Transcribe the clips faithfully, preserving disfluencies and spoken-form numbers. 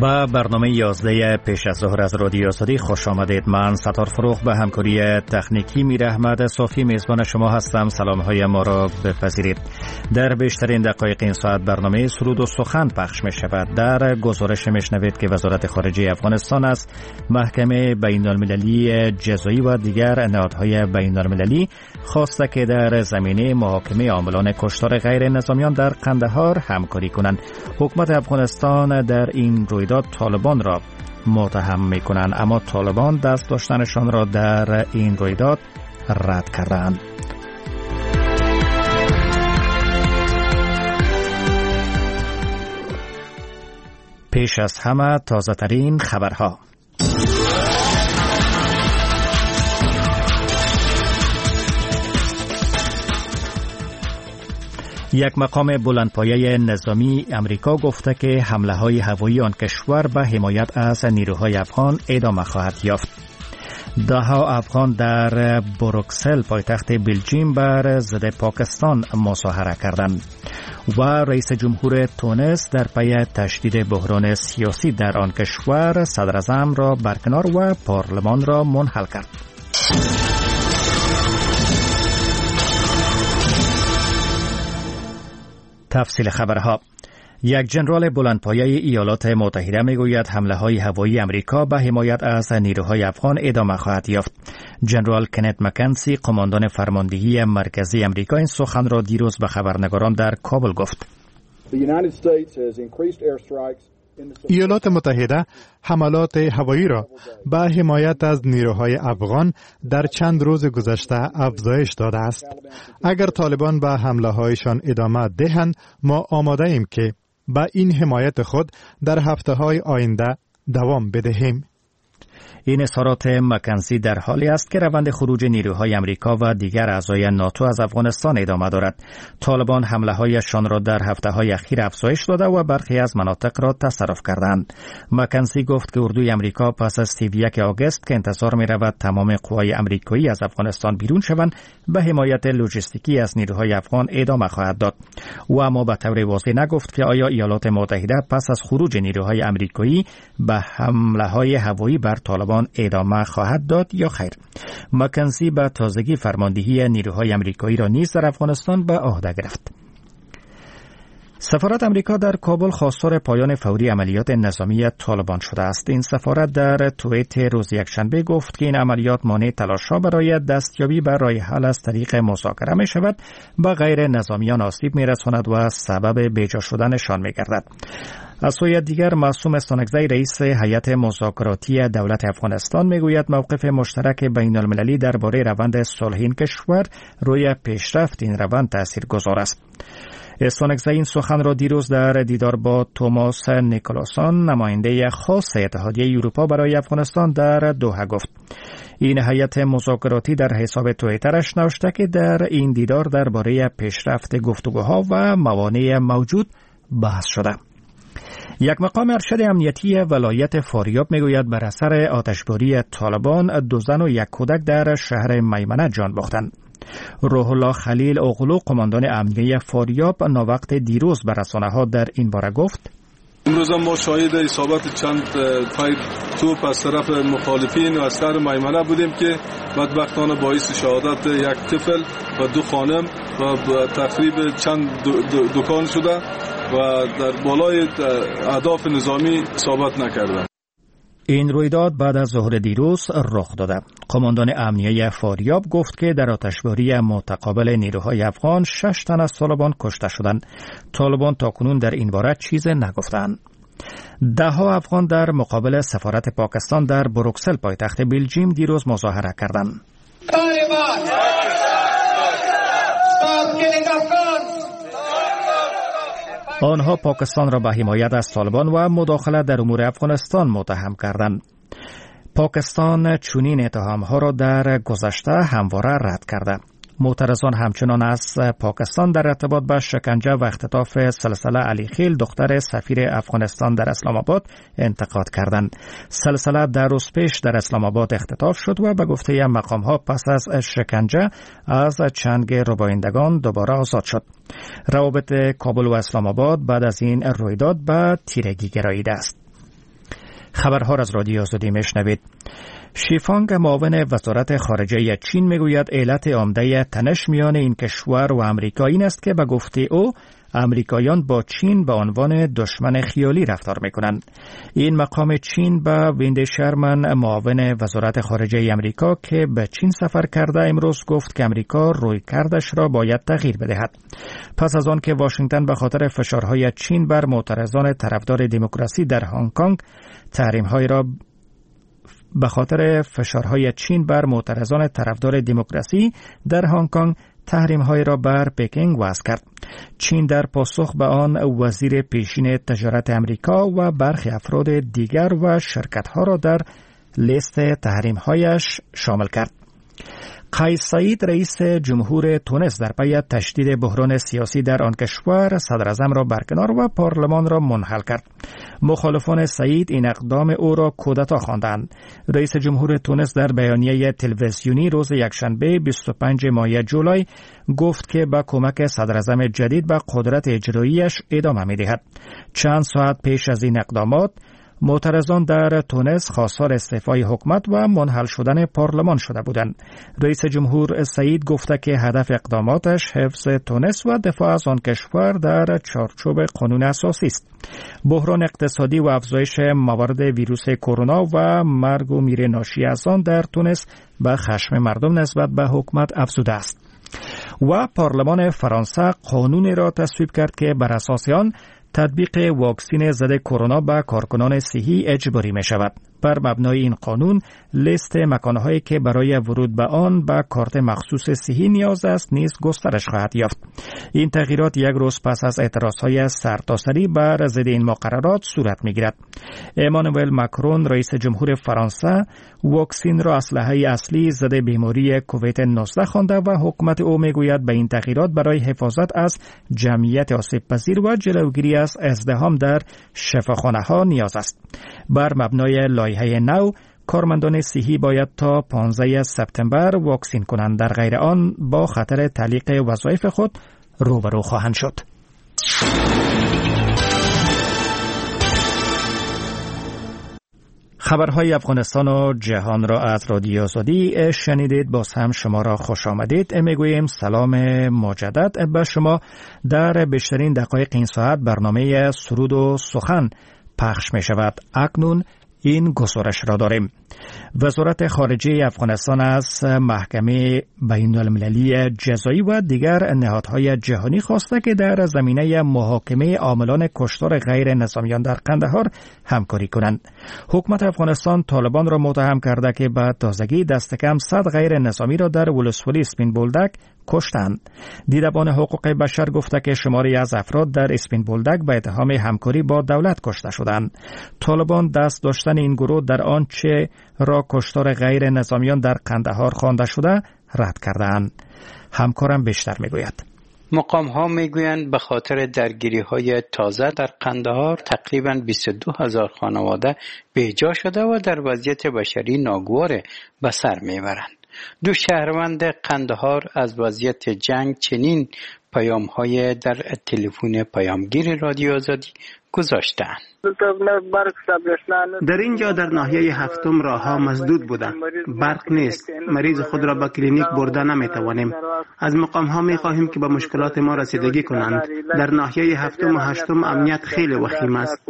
با برنامه یازده پیش از ظهر از رادیو آزادی خوش آمدید. من ستار فروغ به همکاری تکنیکی میر احمد صافی میزبان شما هستم. سلام های ما را بپذیرید. در بیشترین دقایق این ساعت برنامه سرود و سخن پخش می شود. در گزارش میشنوید که وزارت خارجه افغانستان از محکمه بین المللی جزایی و دیگر نهادهای بین المللی خواسته که در زمینه محاکمه عاملان کشتار غیر نظامیان در قندهار همکاری کنند. حکومت افغانستان در این رویداد طالبان را متهم می‌کنند، اما طالبان دست داشتنشان را در این رویداد رد کردند. پیش از همه تازه ترین خبرها. یک مقام بلندپایه نظامی امریکا گفته که حمله های هوایی آن کشور به حمایت از نیروهای افغان ادامه خواهد یافت. ده ها افغان در بروکسل پایتخت بلژیم بر ضد پاکستان مظاهره کردند و رئیس جمهور تونس در پی تشدید بحران سیاسی در آن کشور صدر اعظم را برکنار و پارلمان را منحل کرد. تفصیل خبرها. یک ژنرال بلندپایه ایالات متحده میگوید حمله های هوایی امریکا به حمایت از نیروهای افغان ادامه خواهد یافت. ژنرال کنت مکنسی، قماندان فرماندهی مرکزی امریکا، این سخن را دیروز به خبرنگاران در کابل گفت. ایالات متحده حملات هوایی را به حمایت از نیروهای افغان در چند روز گذشته افزایش داده است. اگر طالبان به حمله هایشان ادامه دهند، ما آماده ایم که به این حمایت خود در هفته های آینده دوام بدهیم. این اظهارات مکنزی در حالی است که روند خروج نیروهای امریکا و دیگر اعضای ناتو از افغانستان ادامه دارد. طالبان حمله هایشان را در هفته های اخیر افزایش داده و برخی از مناطق را تصرف کردند. مکنزی گفت که اردوی امریکا پس از سی و یک آگوست که انتظار می رود تمام قوای امریکایی از افغانستان بیرون شوند، به حمایت لوجستیکی از نیروهای افغان ادامه خواهد داد. و اما به طور واضح نگفت که آیا ایالات متحده پس از خروج نیروهای امریکایی به حمله های هوایی بر طالبان ادامه خواهد داد یا خیر. مکنزی به تازگی فرماندهی نیروهای امریکایی را نیز در افغانستان به عهده گرفت. سفارت امریکا در کابل خواستار پایان فوری عملیات نظامی طالبان شده است. این سفارت در توییت روز یکشنبه گفت که این عملیات مانع تلاش‌ها برای دستیابی به راه حل از طریق مذاکره می شود، به غیر نظامیان آسیب می رساند و سبب بیجا شدنشان می گردد. از سوی دیگر معصوم استانکزی، رئیس هیئت مذاکراتی دولت افغانستان، میگوید موقف مشترک بین المللی درباره روند صلح این کشور روی پیشرفت این روند تاثیرگذار است. استانکزی این سخن را دیروز در دیدار با توماس نیکولاسون، نماینده خاص اتحادیه اروپا برای افغانستان، در دوحه گفت. این هیئت مذاکراتی در حساب توییترش نوشته که در این دیدار درباره پیشرفت گفتگوها و موانع موجود بحث شده. یک مقام ارشد امنیتی ولایت فاریاب میگوید بر اثر آتشباری طالبان دو زن و یک کودک در شهر میمنه جان باختند. روح الله خلیل اغلو، قماندان امنیتی فاریاب، ناوقت دیروز به رسانه‌ها در این باره گفت: امروز ما شاهد اصابت چند پای توپ از طرف مخالفین و از شهر میمنه بودیم که بدبختانه باعث شهادت یک طفل و دو خانم و تخریب چند دکان شده و در بالای اهداف نظامی اصابت نکردند. این رویداد بعد از ظهر دیروز رخ داده. قماندان امنیتی فاریاب گفت که در آتشباری متقابل نیروهای افغان شش تن از طالبان کشته شدند. طالبان تاکنون در این باره چیز نگفتند. ده ها افغان در مقابل سفارت پاکستان در بروکسل پایتخت بلژیم دیروز مظاهره کردند. آنها پاکستان را به حمایت از طالبان و مداخلت در امور افغانستان متهم کردند. پاکستان چنین اتهام‌ها را در گذشته همواره رد کرده. معترضان همچنان از پاکستان در ارتباط با شکنجه و اختطاف سلسله علی خیل، دختر سفیر افغانستان در اسلام آباد، انتقاد کردند. سلسله در روز پیش در اسلام آباد اختطاف شد و به گفته مقام‌ها پس از شکنجه از چنگ ربایندگان دوباره آزاد شد. روابط کابل و اسلام آباد بعد از این رویداد به تیرگی گراییده است. خبرها را از رادیو آزادی میشنوید. شیفانگ معاون وزارت خارجه چین میگوید علت عمده تنش میان این کشور و آمریکا این است که به گفته او امریکایان با چین به عنوان دشمن خیالی رفتار میکنند. این مقام چین به ویند شرمن معاون وزارت خارجه امریکا که به چین سفر کرده امروز گفت که امریکا رویکردش را باید تغییر بدهد. پس از آن که واشنگتن به خاطر فشارهای چین بر معترضان طرفدار دموکراسی در هنگ کنگ تحریم‌های را به خاطر فشارهای چین بر معترضان طرفدار دموکراسی در هنگ کنگ تحریم‌های را بر پکینگ وضع کرد. چین در پاسخ به آن وزیر پیشین تجارت امریکا و برخی افراد دیگر و شرکت‌ها را در لیست تحریم‌هایش شامل کرد. قیس سعید رئیس جمهور تونس در پی تشدید بحران سیاسی در آن کشور صدر اعظم را برکنار و پارلمان را منحل کرد. مخالفان سعید این اقدام او را کودتا خواندند. رئیس جمهور تونس در بیانیه تلویزیونی روز یکشنبه بیست و پنجم ماه جولای گفت که با کمک صدر اعظم جدید به قدرت اجراییش ادامه می‌دهد. چند ساعت پیش از این اقدامات معترضان در تونس خواستار استعفای حکومت و منحل شدن پارلمان شده بودند. رئیس جمهور سعید گفته که هدف اقداماتش حفظ تونس و دفاع از آن کشور در چارچوب قانون اساسی است. بحران اقتصادی و افزایش موارد ویروس کرونا و مرگ و میر ناشی از آن در تونس به خشم مردم نسبت به حکومت افزوده است. و پارلمان فرانسه قانونی را تصویب کرد که بر اساس آن تطبیق واکسین ضد کرونا به کارکنان صحی اجباری می شود. بر مبنای این قانون لیست مکانهایی که برای ورود به آن با کارت مخصوص صحی نیاز است نیز گسترش خواهد یافت. این تغییرات یک روز پس از اعتراضهای سرتاسری بر ضد این مقررات صورت می‌گیرد. امانوئل ماکرون رئیس جمهور فرانسه واکسین را اسلحه اصلی ضد بیماری کووید نوزده خوانده و حکومت او میگوید به این تغییرات برای حفاظت از جمعیت آسیب پذیر و جلوگیری از ازدحام در شفاخانه‌ها نیاز است. بر مبنای لایحه نو کارمندان صحی باید تا پانزده سپتامبر واکسین کنند، در غیر آن با خطر تعلیق وظایف خود روبرو خواهند شد. خبرهای افغانستان و جهان را از رادیو آزادی شنیدید. باز هم شما را خوش آمدید میگوییم. سلام مجدد به شما. در بیشترین دقایق این ساعت برنامه سرود و سخن پخش می شود. اکنون این گزارش را داریم. وزارت خارجه افغانستان از محکمه بین المللی جزایی و دیگر نهادهای جهانی خواسته که در زمینه محاکمه عاملان کشتار غیر نظامیان در قندهار همکاری کنند. حکومت افغانستان طالبان را متهم کرده که به تازگی دست کم صد غیر نظامی را در ولسوالی اسپین بولدک کشتند. دیدبان حقوق بشر گفته که شماری از افراد در اسپین بولدک به اتهام همکاری با دولت کشته شدند. طالبان دست داشتن این گروه در آنچه را کشتار غیر نظامیان در قندهار خوانده شده رد کردند. همکارم بیشتر میگوید. مقام ها میگویند به خاطر درگیری های تازه در قندهار تقریباً بیست و دو هزار خانواده بیجا شده و در وضعیت بشری ناگوار به سر میبرند. دو شهروند قندهار از وضعیت جنگ چنین پیام های در تلفن پیامگیر رادیو آزادی گذاشتند. در اینجا در ناحیه هفتم راه ها مسدود بوده، برق نیست، مریض خود را به کلینیک برده نمیتوانیم. از مقام ها می خواهیم که به مشکلات ما رسیدگی کنند. در ناحیه هفتم و هشتم امنیت خیلی وخیم است.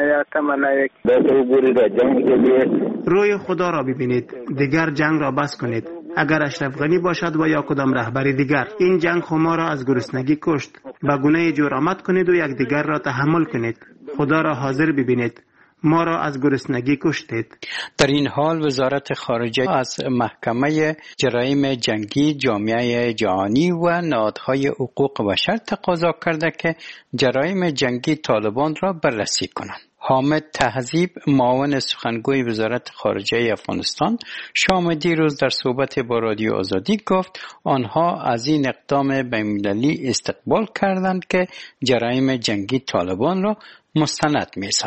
روی خدا را ببینید، دیگر جنگ را بس کنید. اگر اشرف غنی باشد و یا کدام رهبر دیگر، این جنگ خما را از گرسنگی کشت. به گونه جرأت کنید و یک دیگر را تحمل کنید. خدا را حاضر ببینید، ما را از گرسنگی کشتید. در این حال وزارت خارجه از محکمه جرایم جنگی جامعه جهانی و نهادهای حقوق بشر تقاضا کرده که جرایم جنگی طالبان را بررسی کنند. حامد تهذیب معاون سخنگوی وزارت خارجه افغانستان شام دیروز در صحبت با رادیو آزادی گفت آنها از این اقدام بین‌المللی استقبال کردند که جرایم جنگی طالبان را مستند می سازد.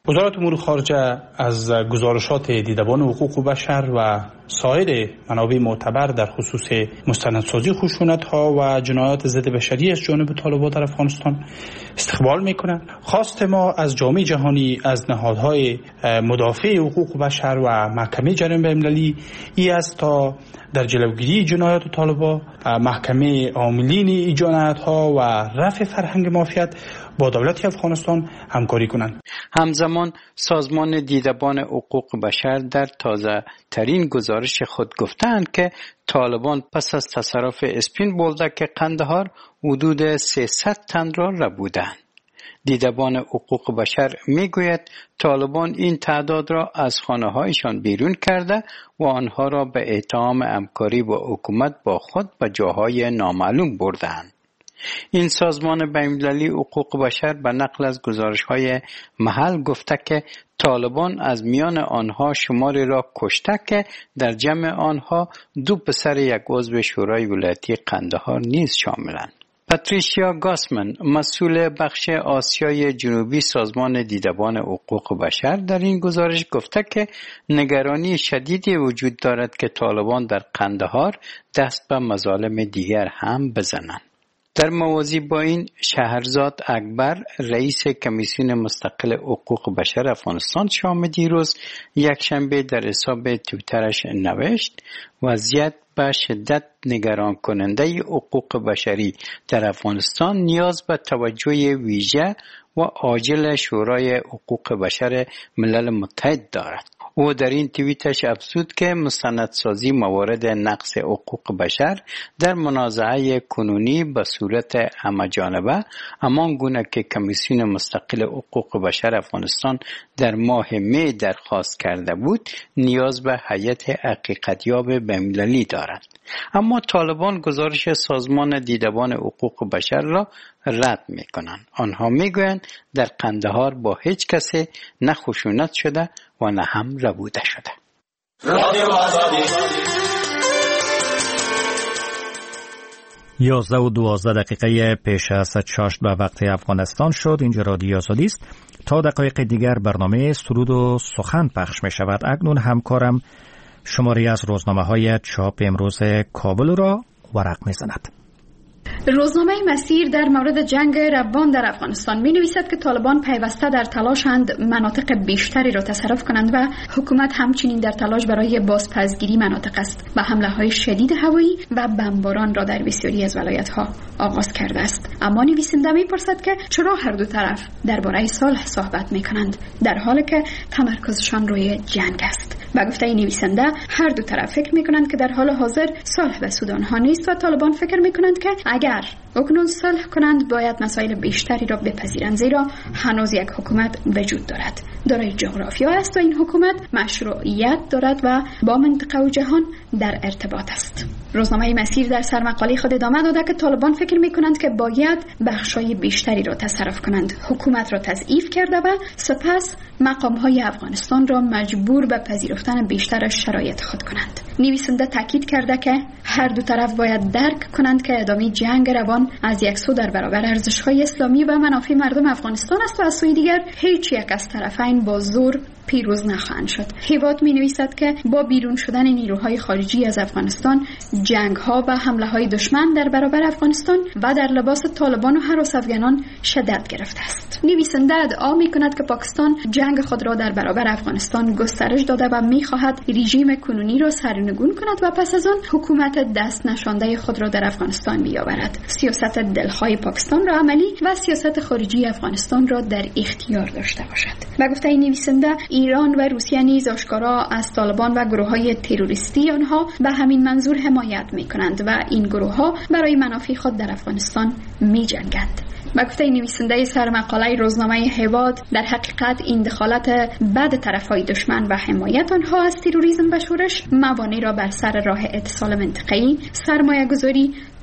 وزارت امور خارجه از گزارشات دیدبان حقوق بشر و سایر منابع معتبر در خصوص مستندسازی خشونت‌ها و جنایات ضد بشری از جانب طالبان در افغانستان استقبال می‌کنند. خواست ما از جامعه جهانی، از نهادهای مدافع حقوق بشر و محکمه جرایم بین‌المللی ای است تا در جلوگیری جنایات طالبان، محکمه عاملین این جنایت‌ها و رفع فرهنگ مافیات با دولت افغانستان همکاری کنند. همزمان سازمان دیدبان حقوق بشر در تازه ترین گزارش خود گفتند که طالبان پس از تصرف اسپین بولدک قندهار حدود سیصد تن را ربودند. دیدبان حقوق بشر میگوید طالبان این تعداد را از خانه‌هایشان بیرون کرده و آنها را به اتهام همکاری با حکومت با خود به جاهای نامعلوم بردند. این سازمان بین‌المللی حقوق بشر به نقل از گزارش‌های محل گفته که طالبان از میان آنها شماری را کشته که در جمع آنها دو پسر یک عضو شورای ولایتی قندهار نیز شاملند. پاتریشیا گاسمن، مسئول بخش آسیای جنوبی سازمان دیدبان حقوق بشر، در این گزارش گفته که نگرانی شدیدی وجود دارد که طالبان در قندهار دست به مظالم دیگر هم بزنند. در موازی با این، شهرزاد اکبر، رئیس کمیسیون مستقل حقوق بشر افغانستان شام دیروز یک شنبه در حساب توییترش نوشت وضعیت به شدت نگران کننده حقوق بشری در افغانستان نیاز به توجه ویژه و عاجل شورای حقوق بشر ملل متحد دارد. او در این توییتش افزود که مستندسازی موارد نقض حقوق بشر در منازعه کنونی به صورت همه‌جانبه همان گونه که کمیسیون مستقل حقوق بشر افغانستان در ماه می درخواست کرده بود نیاز به هیئت حقیقتیاب بین‌المللی دارد. اما طالبان گزارش سازمان دیدبان حقوق بشر را رد می کنند. آنها می گویند در قندهار با هیچ کسی نه خشونت شده و نه هم ربوده شده. یازده و دوازده دقیقه پیش از چاشت به وقت افغانستان شد. اینجا رادیو آزادی است. تا دقایق دیگر برنامه سرود و سخن پخش می شود. اکنون همکارم شماری از روزنامه های چاپ امروز کابل را ورق می زند. روزنامه مسیر در مورد جنگ ربان در افغانستان می نویسد که طالبان پیوسته در تلاشند مناطق بیشتری را تصرف کنند و حکومت همچنین در تلاش برای بازپسگیری مناطق است و حمله های شدید هوایی و بمباران را در بسیاری از ولایت ها آغاز کرده است. اما نویسنده می پرسد که چرا هر دو طرف درباره صلح صحبت می کنند در حالی که تمرکزشان روی جنگ است. با گفته نویسنده هر دو طرف فکر می کنند که در حال حاضر صلح به سودان ها نیست و طالبان فکر می کنند که اگر اکنون صلح کنند باید مسائل بیشتری را بپذیرند، زیرا هنوز یک حکومت وجود دارد، دارای جغرافیا است و این حکومت مشروعیت دارد و با منطقه و جهان در ارتباط است. روزنامه مسیر در سرمقاله خود ادامه داده که طالبان فکر می کنند که باید بخشای بیشتری را تصرف کنند، حکومت را تضعیف کرده و سپس مقامهای افغانستان را مجبور به پذیرفتن بیشتر شرایط خود کنند. نویسنده تاکید کرده که هر دو طرف باید درک کنند که ادامه جنگ روان از یک سو در برابر ارزش‌های اسلامی و منافع مردم افغانستان است و از سوی دیگر هیچ یک از طرفین با زور پیروز نخواهند شد. هیواد می نویسد که با بیرون شدن نیروهای خارجی از افغانستان، جنگ‌ها و حمله‌های دشمن در برابر افغانستان و در لباس طالبان و هراس افغانان شدت گرفته است. نویسنده ادعا می کند که پاکستان جنگ خود را در برابر افغانستان گسترش داده و می خواهد رژیم کنونی را سرنگون کند و پس از آن حکومت دست نشانده خود را در افغانستان بیاورد. سیاست دلخواه پاکستان را عملی و سیاست خارجی افغانستان را در اختیار داشته باشد. و گفته این نویسنده ایران و روسیه نیز آشکارا از طالبان و گروه‌های تروریستی آنها به همین منظور حمایت می‌کنند و این گروه‌ها برای منافع خود در افغانستان می‌جنگند. با گفته نویسنده سرمقاله روزنامه هیواد، در حقیقت این دخالت بد طرفهای دشمن و حمایت آنها از تروریسم و شورش موانع را بر سر راه اتصال منطقه‌ای، سرمایه‌گذاری،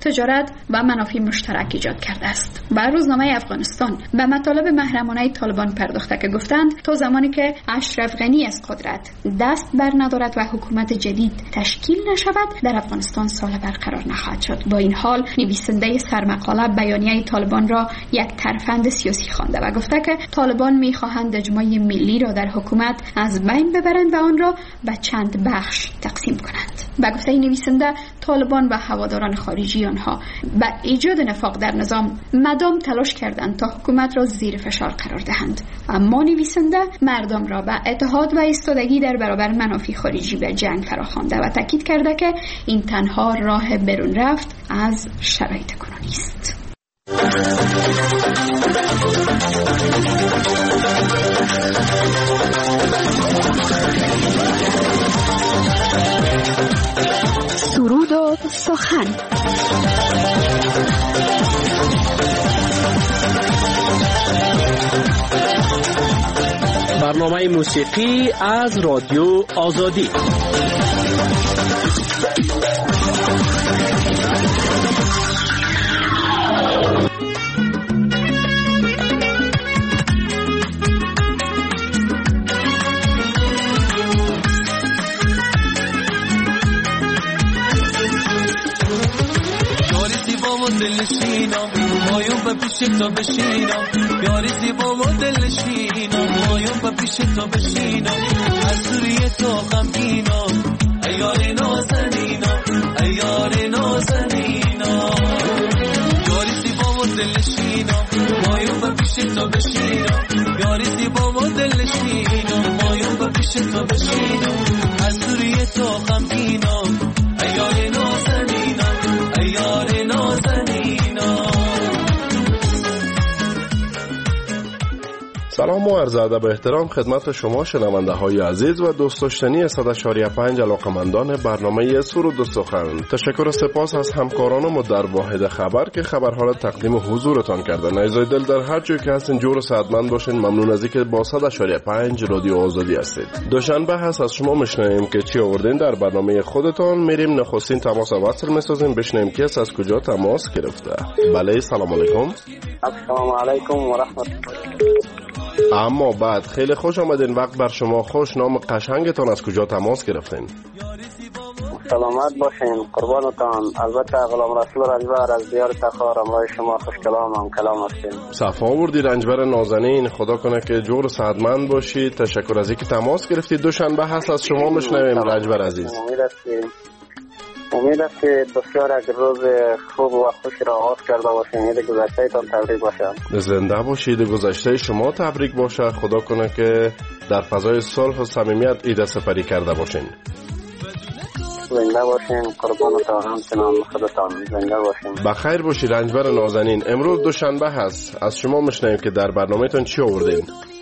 تجارت و منافع مشترک ایجاد کرده است. و روزنامه افغانستان به مطالب محرمانه طالبان پرداخته که گفتند تا زمانی که اشرف غنی از قدرت دست بر ندارد و حکومت جدید تشکیل نشود در افغانستان صلح برقرار نخواهد شد. با این حال نویسنده سرمقاله بیانیه طالبان را یک ترفند سیاسی خوانده و گفته که طالبان می‌خواهند اجماع ملی را در حکومت از بین ببرند و آن را به چند بخش تقسیم کنند. به گفته نویسنده طالبان و هواداران خارجی آنها به ایجاد نفاق در نظام مدام تلاش کردند تا حکومت را زیر فشار قرار دهند، اما نویسنده مردم را به اتحاد و ایستادگی در برابر منافع خارجی به جنگ فراخوانده و تاکید کرده که این تنها راه برون رفت از شرایط کنونی است. سرود و سخن. برنامه موسیقی از رادیو آزادی. دلشینم مایون به پیش تو بشینم، یاری زیبا و دلشینم مایون به پیش تو بشینم، از دوری تو غمگینم ای یار نازنینم ای یار نازنینم، یاری زیبا و دلشینم مایون به پیش تو بشینم، یاری زیبا و دلشینم مایون به پیش تو بشینم، از دوری تو غمگینم ای یار نازنینم ای یار نازنینم. سلام و عرض ادب و احترام خدمت شما شنونده های عزیز و دوست داشتنی صد و پنج علاقمندان برنامه سرود و سخن. تشکر و سپاس از همکارانم در واحد خبر که خبرها را تقدیم حضورتان کردن. عزیزای دل در هر جای که هستین جور و سعادتمند باشین. ممنون از اینکه با صد و پنج رادیو آزادی هستید. دوشنبه هست از شما میشنویم که چی آوردین در برنامه خودتان. میریم نخستین تماس وصل میسازیم بشنویم کس از کجا تماس گرفته. بله سلام علیکم. السلام علیکم و رحمت الله. اما بعد خیلی خوش آمدین. وقت بر شما خوش. نام قشنگتان از کجا تماس گرفتین؟ سلامت باشین قربانتان. البته غلام رسول رنجبر از دیار تخار امرای شما خوش کلام هم کلام هستیم. صفا آوردی رنجبر نازنین. خدا کنه که جور صحتمند باشید. تشکر از اینکه تماس گرفتید. دوشنبه هست از شما میشنویم رنجبر عزیز. امید هستیم امید است که بسیار یک روز خوب و خوش را آغاز کرده باشین. عید گذشته تان تبریک باشه. زنده باشید. گذشته شما تبریک باشه. خدا کنه که در فضای صلح و صمیمیت عید سپری کرده باشین. زنده باشین قربانتان. همچنان خودتان زنده باشین. بخیر باشید رنجبر نازنین. امروز دوشنبه هست از شما میشنویم که در برنامه‌تون چی آوردین؟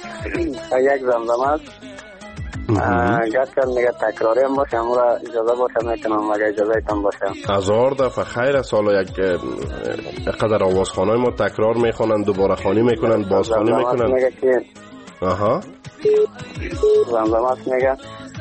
یک زمزمه است. گرچه میگه تکراری هم باشه امورا اجازه باشه میکنم مگه اجازه ایتان باشه. هزار دفعه خیر است. حالا یک قدر آوازخانه ما تکرار میخونن دوباره خانی میکنن بازخانی میکنن. میگه که آها زمزمه میگه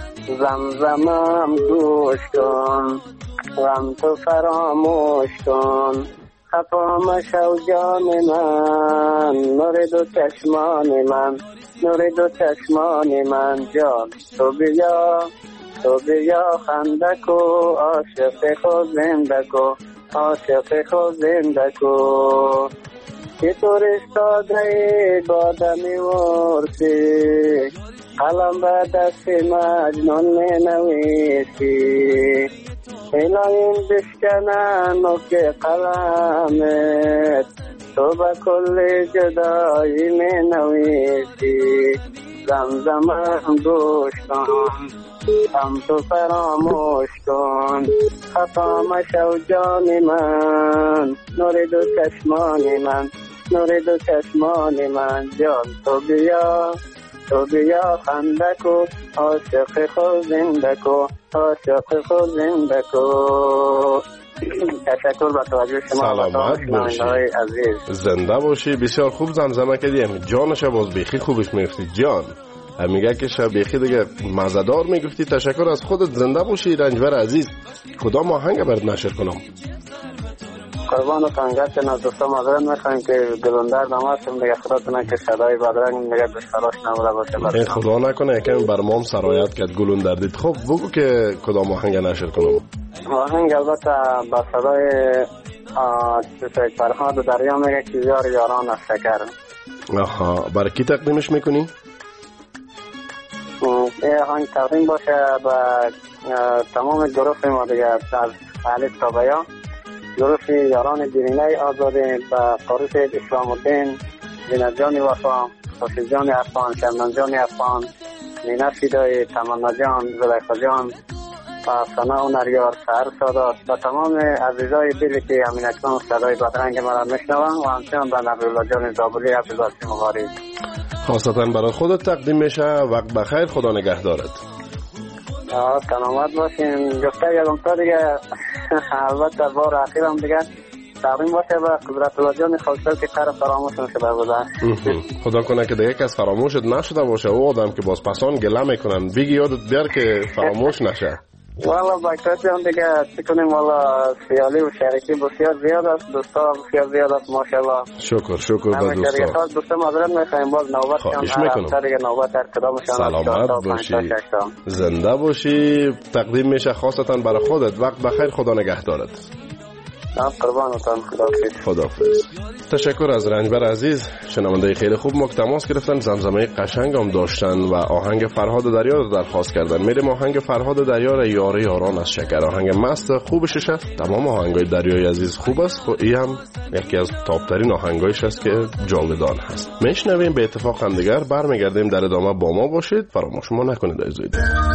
زمزمم گوش کن غم تو فراموش کن خفا مشو جان من نور دو چشمان من نور دو چشمان من جان تو بیا تو بیا خنده کو عاشق خود زنده کو عاشق خود زنده کو که تو رستاده بادمی ورسی قلم به دست مجنون می نویسی ایلاین بشکنن و که قلمت تو با کل جدایی می نویسی زمزمم گوش کن هم تو فراموش کن خفا مشو جان من نور دو چشمان من نور دو چشمان من جان تو بیا تو بیا خنده کو عاشق خود زنده کو عاشق خود زنده کو. تشکر با توجه شما. سلامت باشی زنده باشی. بسیار خوب زمزمه کردیم. جانش باز بیخی خوبش میگفتی جان. میگه که شب بیخی دیگه مزدار میگفتی. تشکر از خودت. زنده باشی رنجبر عزیز. کدام آهنگ برات نشر کنم؟ قربانتان گرچه از دوستان معذرت میخوایم که گلوندر نماستیم دیگه خداتونه که صدای بدرنگ دیگه بشتراش نموده باشه. خدا نکنه یکم بر مام سرایت کرد گلوندر دید. خب بگو که کدام آهنگ نشر کنم؟ آهنگ البته با صدای چیزای فرهاد دریا میگه که یار یاران از شکر. آها، برای کی تقدیمش میکنی؟ این آهنگ تقدیم باشه با تمام گروه ما دیگه از الف تا بیا، گروه یاران دیرینه آزادی با قارس اسلام الدین، زینت جان وفا، حافظ جان افغان، شمنان جان افغان، نینا فیدای، تمنا جان، زلیخا جان و ثنا هنریار، سحر سادات و تمام عزیزای دلی که همین اکنون صدای بدرنگ مرا میشنوند و همچنان به نبیالله جان زابلی، عبدالله مغاری. خاصتا برای خودت تقدیم میشه. وقت بخیر، خدا نگهدارت. آه سلامت باشین. گفته یادم تا دیگه البته بار اخیرم دیگه تقدیم باشه به قدرت الله جان خالصل که قرار فراموش نشده بوده. خدا کنه که دیگه کس فراموشت نشده باشه. او آدم که باز پسان گله میکنن بگی یادت بیار که فراموش نشه. والا باکت جان دیگه چی کنیم، والا سیالی و شریکی بسیار زیاد است، دوستا بسیار زیاد است ماشاءالله. شکر شکر به دوستا. همه خاص دوستا معذرت میخوایم باز نوبت کم هر هفته دیگه نوبت هر کدامشان. سلامت باشی، زنده باشی. تقدیم میشه خاصتا برای خودت. وقت بخیر، خدا نگهدارت. قربانتان، خداحافظ. خداحافظ. تشکر از رنجبر عزیز، شنونده خیلی خوب ما تماس گرفتن، زمزمه قشنگ هم داشتن و آهنگ فرهاد دریا رو درخواست کردن. میریم آهنگ فرهاد دریا را یار یاران از شکر، آهنگ مست خوبش است. تمام آهنگای دریای عزیز خوب است، خب این هم یکی از تاپ ترین آهنگایش است که جاودان هست. میشنویم به اتفاق هم دیگر، برمیگردیم در ادامه با ما باشید. فراموش ما نکنید عزیزید.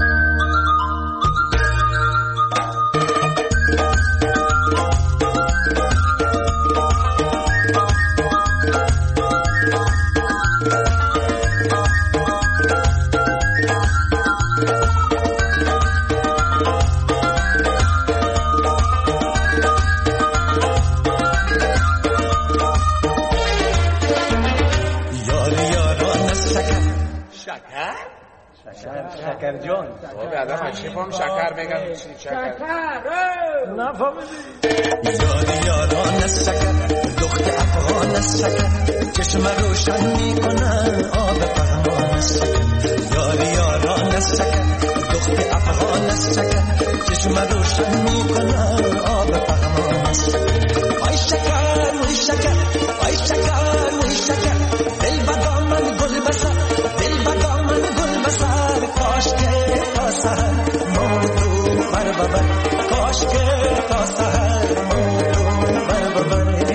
شکر جان بابا آدم چی فهم شکر میگن شکر نفهمیدی یاری یاران از شکر دخت افغان از شکر چشم روشن میکنن آب فهمان از شکر یاری یاران از شکر دخت افغان از شکر چشم روشن میکنن آب فهمان از شکر آی شکر وی شکر آی شکر وی شکر دل بدا من گل بسر دل بدا من گل بسر کاش که تا سهر موضوع بر ببر کاش که تا سهر موضوع بر ببر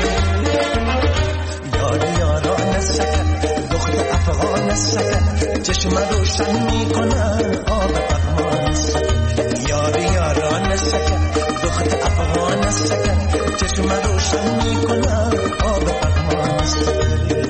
یاری یاران از شکر دخت افغان از شکر چشم روشن میکنن آب فهمان از شکر یاری یاران از شکر دخت افغان از شکر چشم روشن میکنن آب فهمان از شکر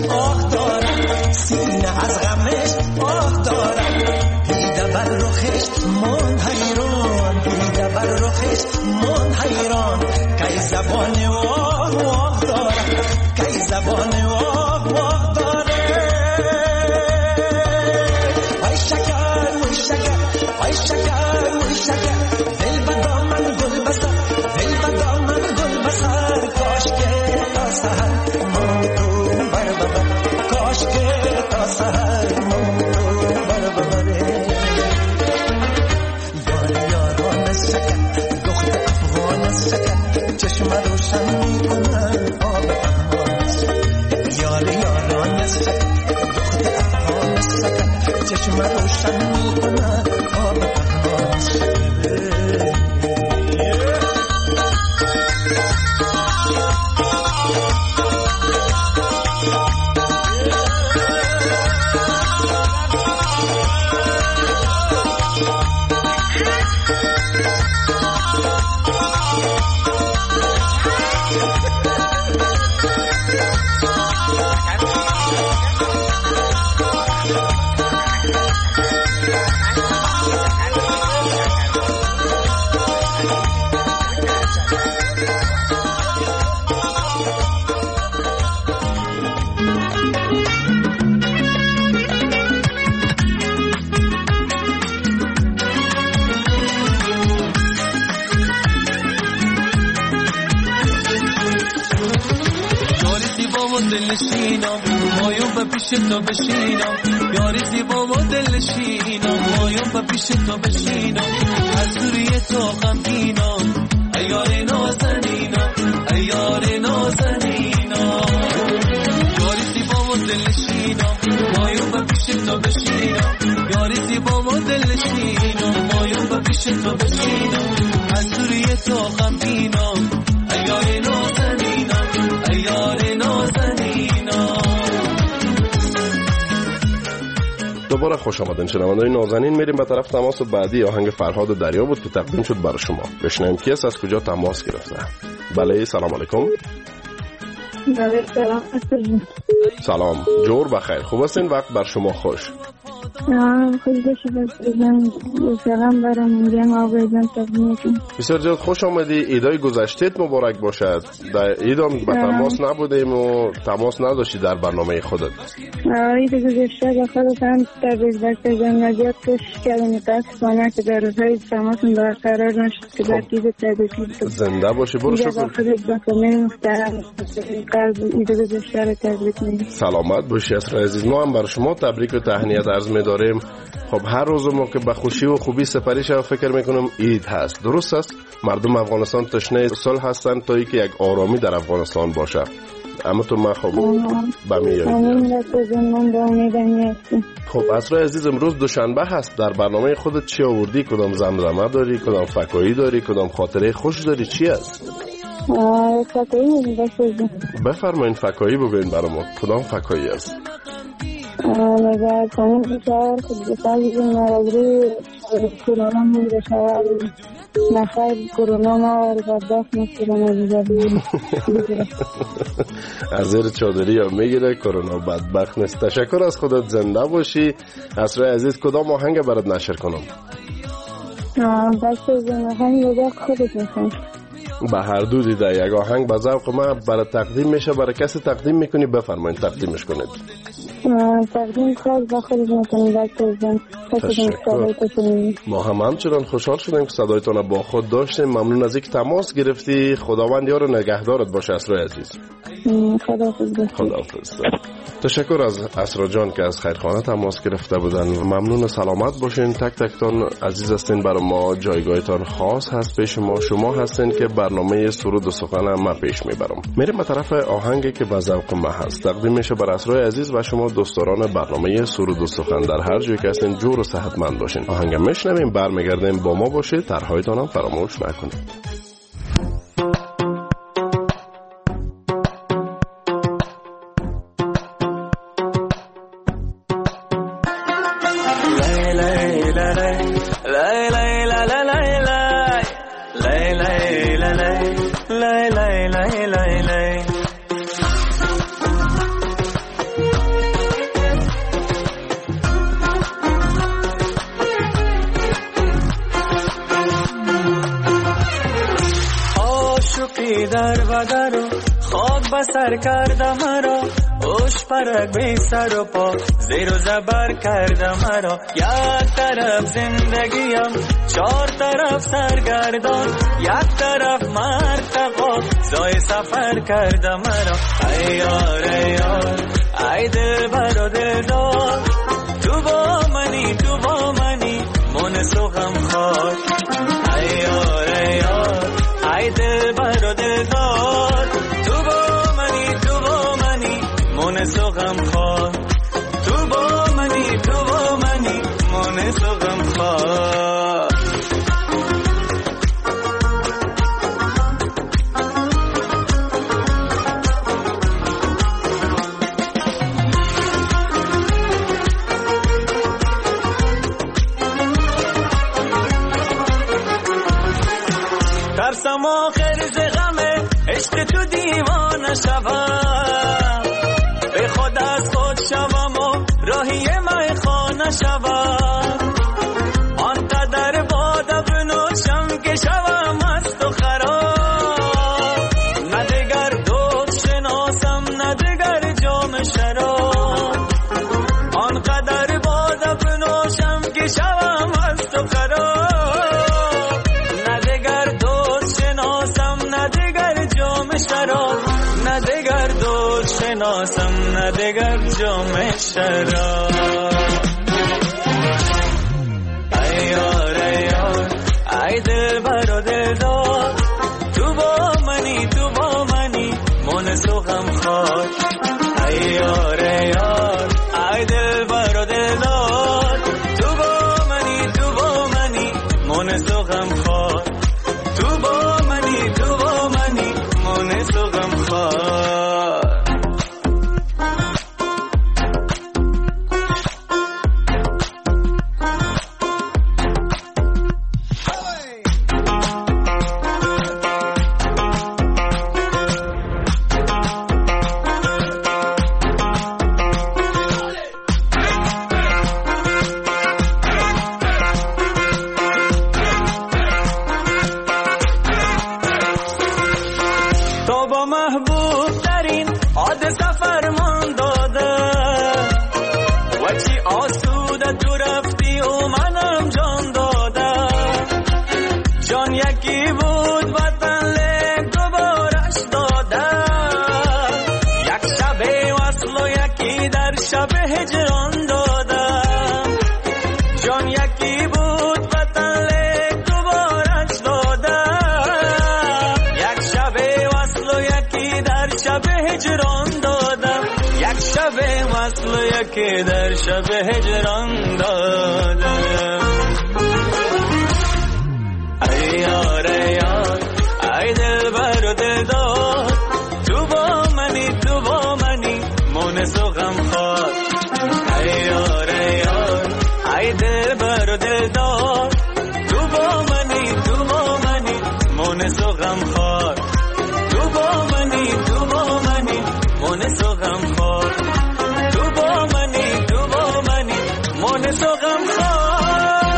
آه دارم، سینه از غمش آه دارم، دیده بر رخش من حیران، دیده بر رخش من حیران، کی زبان واه واه دارم، کی زبان واه واه دارم. وای شکر وای شکر وای شکر وای شکر، دل بدام من گل بسر، دل بدام من گل بسر، کاش که تا سحر من تو بر ببر، کاش که تا سحر من تو بر ببره. یار یاران شکر دختر افغان شکر، چشم روشن میکنن آب افغان شکر، یار یاران شکر دختر افغان شکر، چشم روشن میکنن آب افغان شکر. دلشینم مایم به پیش تو بشینم، یاری زیبا و دلشینم مایم به پیش تو بشینم، از دوری تو غمگینم ای یار نازنینم ای یار نازنینم، یاری زیبا و دلشینم مایم به پیش تو بشینم، یاری زیبا و دلشینم مایم به پیش تو بشینم، از دوری تو غمگینم ای یار نازنینم ای یار نازنینم. دوباره خوش آمدین شنوندگان نازنین. میریم به طرف تماس بعدی. آهنگ فرهاد دریا بود که تقدیم شد برای شما. بشنویم کی است، از کجا تماس گرفته. بله سلام علیکم. بله سلام. سلام جور بخیر، خوب هستین؟ وقت بر شما خوش. خوش باشید. سلام برای میگم آقایان تقدیم کنم. بسیار زیاد خوش آمدی. ایدای گذشتهت مبارک باشد. در ایدام به تماس نبودیم و تماس نداشتی در برنامه خودت. اید گذشته به خودت هم تبریک بگید. زندگیت خوش کردن متاسفانه که در روزهای تماسون برقرار نشد که در تیز تبریک زنده باشی. برو شکر. خودت با فامیل محترم قلب اید گذشته رو تبریک میگم. سلامت باشی اسرا عزیز. ما هم برای شما تبریک و تهنیت عرض می‌داریم. خب هر روز ما که به خوشی و خوبی سپری شو فکر میکنم عید هست. درست است؟ مردم افغانستان تشنه صلح هستند تا اینکه یک آرامی در افغانستان باشه. اما تو ما خب با میاد. خب اسرا عزیز امروز دوشنبه هست. در برنامه خودت چی آوردی؟ کدام زمزمه داری؟ کدام فکایی داری؟ کدام خاطره خوش داری؟ چی است؟ فکایی بسازم. بفرمایین فکایی بگوین برای ما. کدام فکایی است؟ نگاه کنیم بشار خود بسازیم نرازی کرونا مونده شوار نخیر کرونا ما و بدبخت کرونا بیزاری از زیر چادری هم میگیره کرونا بدبخت نیست. تشکر از خودت، زنده باشی. اسرای عزیز کدام آهنگ برات نشر کنم؟ بسازیم آهنگ بذار خودت میخوام. به هر دو دیده یک آهنگ به ذوق ما برای تقدیم میشه. برای کسی تقدیم میکنی بفرمایید تقدیمش کنید. تقدیم خاص با خودت میکنید. تشکر. ما هم همچنان خوشحال شدیم که صدایتان با خود داشتیم. ممنون از اینکه تماس گرفتی. خداوند یار و نگهدارت باشه اسرا عزیز. خداحافظ. خداحافظ. تشکر از اسرا جان که از خیرخانه تماس گرفته بودن. ممنون و سلامت باشین. تک تکتان عزیز هستین. برای ما جایگاهتان خاص هست پیش ما. شما هستین که برنامه سرود و سخن ما پیش میبرم. میریم به طرف آهنگی که به ذوق ما هست. تقدیم میشه بر اسرای عزیز و شما دوستداران برنامه سرود و سخن در هر جایی که هستین جور و صحتمند باشین. آهنگ میشنویم، برمیگردیم با ما باشید. طرحهایتان هم فراموش نکنید. رفتی در بدر و خاک بسر کردم مرا اوش پرک بی سر و پا زیر و زبر کردم مرا یک طرف زندگیم چهار طرف سرگردان یک طرف مرتقا زای سفر کردم مرا ای یار ای یار ای دل بر و دل دار تو با منی تو با منی من سوغم خواد ای یار ای یار ای دل بر و دل دار تو با منی تو با منی من سوغم خواد تو با منی تو با منی من سوغم خواد ترسم آخر ز غمه عشق تو دیوانه شوم به خود از خود شوم و راهی میخانه شوم آنقدر باده بنوشم که شوم مست و خراب نه دگر دوست شناسم نه دگر جام شراب آنقدر باده بنوشم که شوم مست و خراب شراب نه دگر دوست شناسم نه دگر جام شراب ای یار ای یار ای دل بر و دل دار تو با منی تو با منی من سوغم خواد ای یار ای یار ای دل بر و دل دار تو با منی تو با منی من سوغم خواد تو با منی تو با منی من سوغم خواد که در شب هجران دادم ای یار ای یار ای دل بر و دل دار تو با منی تو با منی من سوغم خواد ای یار ای یار ای دل بر و دل دار تو با منی تو با منی من سوغم خواد تو با منی تو با منی من سوغم خواد من سوغم خواد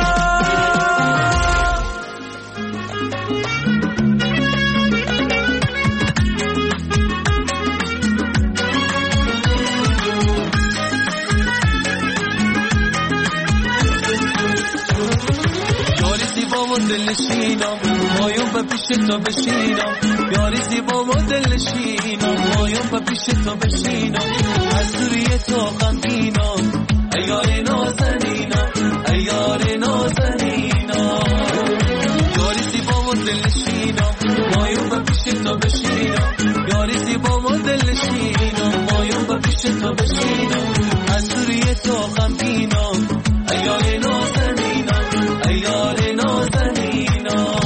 یاری زیبا و دلشینم مایون به پیش تو بشینم یاری زیبا و دلشینم مایون به پیش تو بشینم از دوری تو غمگینم ای یار نازنینم ای یار نازنینم یاری زیبا و دلشینم مایون به پیش تو بشینم یاری زیبا و دلشینم مایون به پیش تو بشینم از دوری تو غمگینم ای یار نازنینم ای یار نازنینم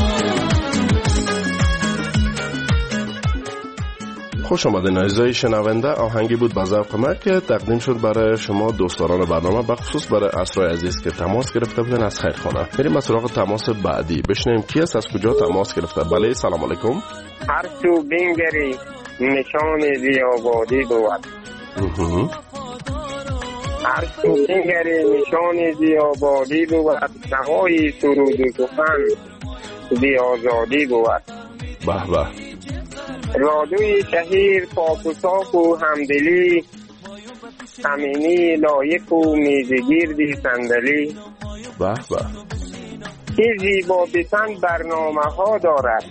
خوش آمدین اعزای شنونده. آهنگی بود به ذوق ما که تقدیم شد برای شما دوستداران برنامه، بخصوص برای اسرای عزیز که تماس گرفته بودن از خیرخانه. بریم از سراغ تماس بعدی، بشنویم کی است، از کجا تماس گرفته. بله سلام علیکم. هر تو بنگری نشان زیابادی بود. هر تو بنگری نشان زیابادی بود، نهای سرود و سخن بی آزادی بود. به به. رادوی شهیر پاک و صاف و همدلی، امینی لایق و میزگیردی صندلی. به به. این زیبا پسند برنامه ها دارد،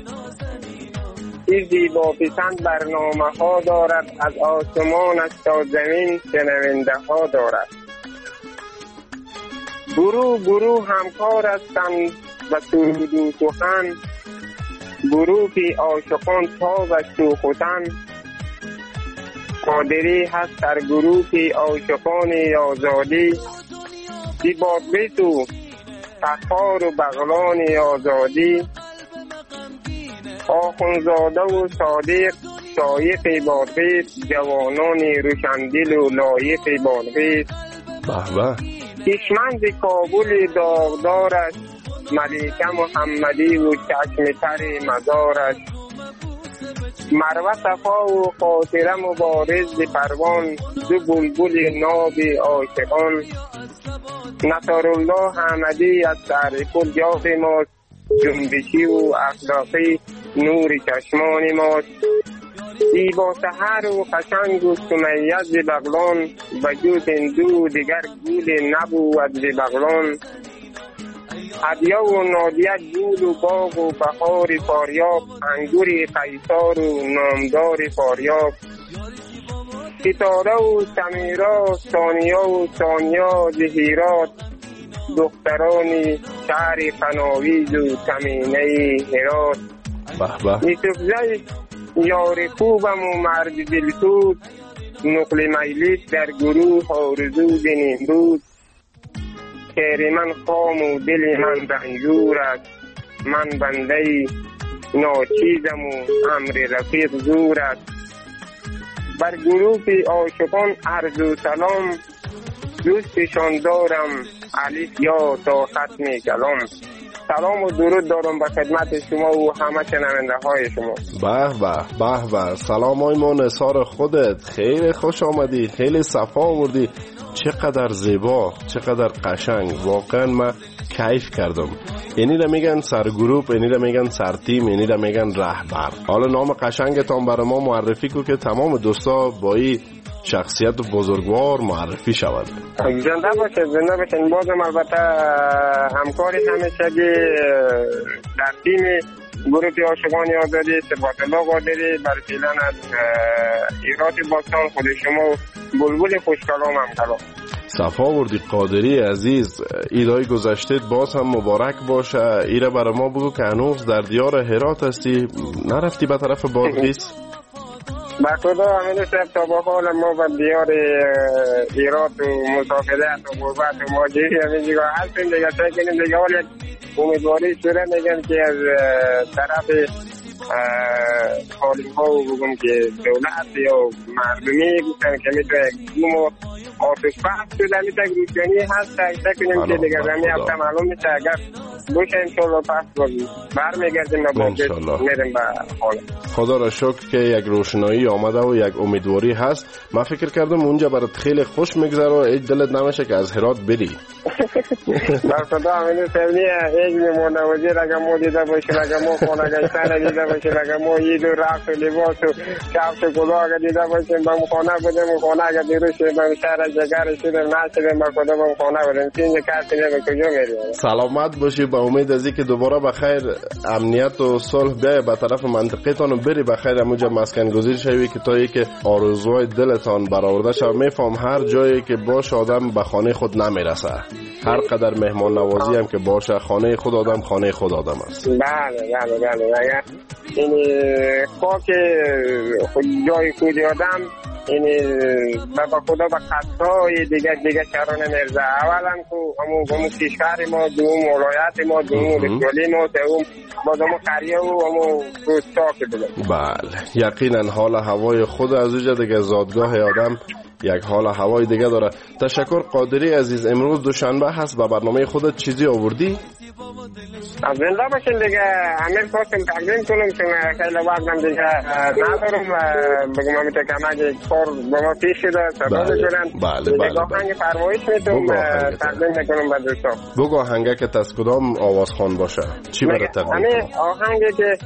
این زیبا پسند برنامه ها دارد، از آسمانش تا زمین شنونده ها دارد. گروه گروه همکار هستند و سرود و سخن، گروهی عاشقان تابش و خوتن. قادری هست در گروهی عاشقان آزادی، زیبا بیتو تخار و بغلان آزادی. آخونزاده و صادق شایق بادغیس، جوانان روشندل و لایق بادغیس. به به. کشمند کابل داغدارش، ملیکه محمدی و چشم تر مزارش. مروه صفا و خاطره مبارز پروان، دو بلبل ناب عاشقان. نصرالله احمدی از تعریف جاف ماست، جنبشی و اخلاقی نور چشمان ماست. زیبا سحر و قشنگ و سمیت بغلان، وجود هندو دیگر گول نبود بغلان. هدیه و نادیه گول و باغ و بهار فاریاب، انگوری قیصار و نامدار فاریاب. ستاره و سمیرا، ثانیه و ثانیا زهیرات، دخترانی شهر قناویز و کمینه هرات. به به. یوسف زی یار خوبم و مرد دلسوز، نقل مجلس در گروه آرزو نمرود. شعر من خام و دل من رنجور است، من بنده ناچیزم و امر رفیق زور است. بر گروه عاشقان عرض و سلام، دوستشان دارم الف یا تا ختم کلام. سلام و درود دارم به خدمت شما و همه شنونده های شما. به به به به. سلام های ما نثار خودت، خیلی خوش آمدی، خیلی صفا آوردی. چقدر زیبا، چقدر قشنگ، واقعا من کیف کردم. اینی را میگن سرگروپ، اینی را میگن سرتیم، اینی را میگن رهبر. حالا نام قشنگتان برای ما معرفی کو که تمام دوستا با این شخصیت بزرگوار معرفی شود. زنده باشه، زنده باشین. بازم البته همکاری همیشگی در تیم گروه عاشقان آزادی ثبات الله قادری، بر فعلا از ایرات باستان خود شما بلبل خوشکلام هم کلام. صفا وردی قادری عزیز، ایدای گذشته باز هم مبارک باشه. ایره برای ما بگو که هنوز در دیار هرات هستی، نرفتی به طرف بادغیس؟ با خدا همین صاحب تا با حال ما به دیار ایرات و مسافرت و غربت و ماجری همین دیگه هستیم دیگه. سعی کنیم دیگه حال یک امیدواری شده میگن که از طرف خالی ها و بگم که دولت یا مردمی گفتن که میتونه گوم و آتش بحث شده میتونه روشنی هست. سعی کنیم که دیگه زمین هفته معلوم میشه اگر باشه انشالله پس برمیگردیم و باید میریم به حال. خدا را شکر که یک روشنایی آمده و یک امیدواری هست. من فکر کردم اونجا برات خیلی خوش میگذره و هیچ دلت نمیشه که از هرات بری. در خدا همین سبنیه هیچ میمونه وزیر اگر ما دیده باشیم، اگر ما خانه گشتن دیده باشیم، اگر ما عید و رقص و لباس و کفش و کلاه اگر دیده باشیم، با خانه بودیم و خانه اگر دیروز شدیم شهر جگر شدیم نشدیم با خدا با خانه بودیم سینج کسی نه به کجا میریم. سلامت باشی، با امید از اینکه دوباره بخیر امنیت و صلح بیای به طرف منطقه‌تان و بری بخیر همونجا مسکن گزین شوی که تا اینکه آرزوهای دلتان برآورده شود. میفهم هر جایی که باشه آدم به خانه خود نمیرسه، هر قدر مهمان نوازی هم که باشه خانه خود آدم خانه خود آدم است. بله بله بله بله. این خاک جای خود آدم این بابا خدا با خطای دیگه دیگه چرا نمیرزه. اولا که همون همون کشور ما، دوم ولایت ما، دوم رسولی ما، دوم باز همون قریه و همون روستا که بودم. بله یقینا حال هوای خود از اوجه دیگه زادگاه آدم یک حال هوای دیگه داره. تشکر قادری عزیز. امروز دوشنبه هست، به برنامه خودت چیزی آوردی؟ از زنده باشین دیگه. امیر خواستم تقدیم کنم چون خیلی وقتم دیگه ندارم بگم همیتا کمک کار با ما پیش شده سبا بکنن. بله بله. دیگه آهنگ فرمایش میتونم تقدیم میکنم به دوستان. بگو آهنگه که از کدام آواز خان باشه؟ چی برای تقدیم کنم؟ آهنگی که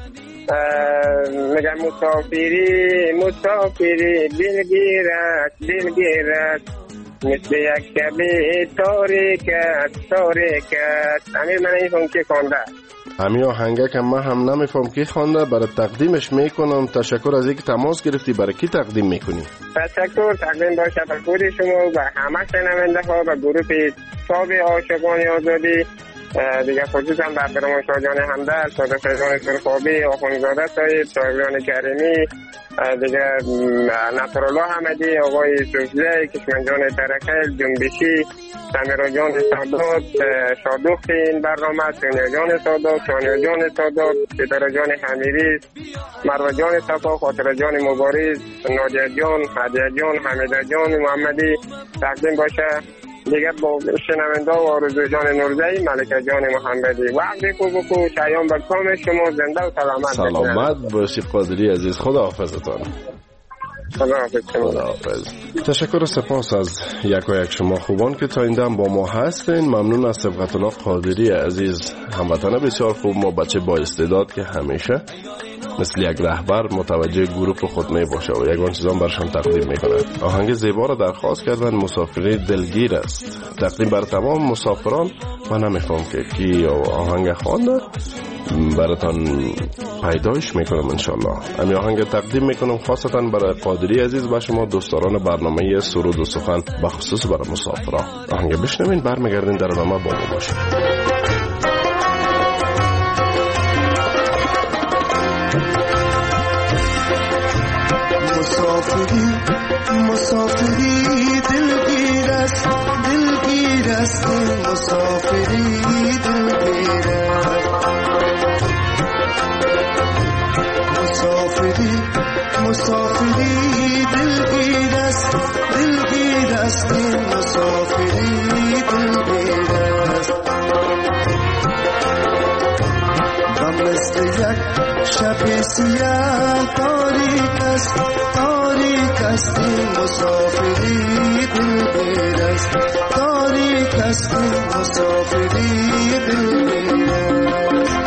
میگم مسافری مسافری دلگیرت دلگیرت مثل یک شبه تاریکت تاریکت. امیر من این فهم که خونده همین آهنگه که من هم نمیفهم کی خوانده، برای تقدیمش میکنم. تشکر از اینکه تماس گرفتی. برای کی تقدیم میکنی؟ تشکر تقدیم باشه به خود شما و همه شنونده ها و گروه تاب عاشقان آزادی دیگه، خصوصا به برمان شاهجان همدرد، صادق فیضان سرخابی، آخوندزاده صاحب، صاحبیان کریمی، دیگه نصرالله حمدی، آقای سوفزه، کشمنجان ترکل، جنبشی، سمیرا جان سادات، شادوخ این برنامه، سونیا جان سادات، شانیا جان سادات، ستاره جان حمیری، مروه جان صفا، خاطر جان مبارز، نادیه جان، هدیه جان، حمیده جان محمدی تقدیم باشه. دیگه با شنونده و آرزو جان نورزی، ملکه جان محمدی و عبدی کو بکو شایان بکام شما زنده و سلامت سلامت باشی قادری عزیز. خدا حافظتان. خدا حافظ. خدا حافظ. تشکر و سپاس از یک و یک شما خوبان که تا این دم با ما هستین. ممنون از سبقت الله قادری عزیز، هموطن بسیار خوب، ما بچه با استعداد که همیشه مثل یک رهبر متوجه گروه خود می باشه و یگان چیزان برشان تقدیم می کند. آهنگ زیبا را درخواست کردن، مسافری دلگیر است. تقدیم بر تمام مسافران. من نمیفهم که کی آهنگ خوانده، براتان پیدایش میکنم انشالله. امی آهنگ تقدیم میکنم خاصتا برای قادری عزیز و شما دوستداران برنامه سرود و سخن، بخصوص برای مسافران. آهنگ بشنوین، برمیگردین در ادامه با ما باشید. مسافری مسافری دلگیر است دلگیر است مسافری دلگیر است مسافری مسافری دلگیر است دلگیر است مسافری دلگیر است و مثل یک شب سیاه تاریک است تاریک است مسافری دلگیر است تاریک است مسافری دلگیر است.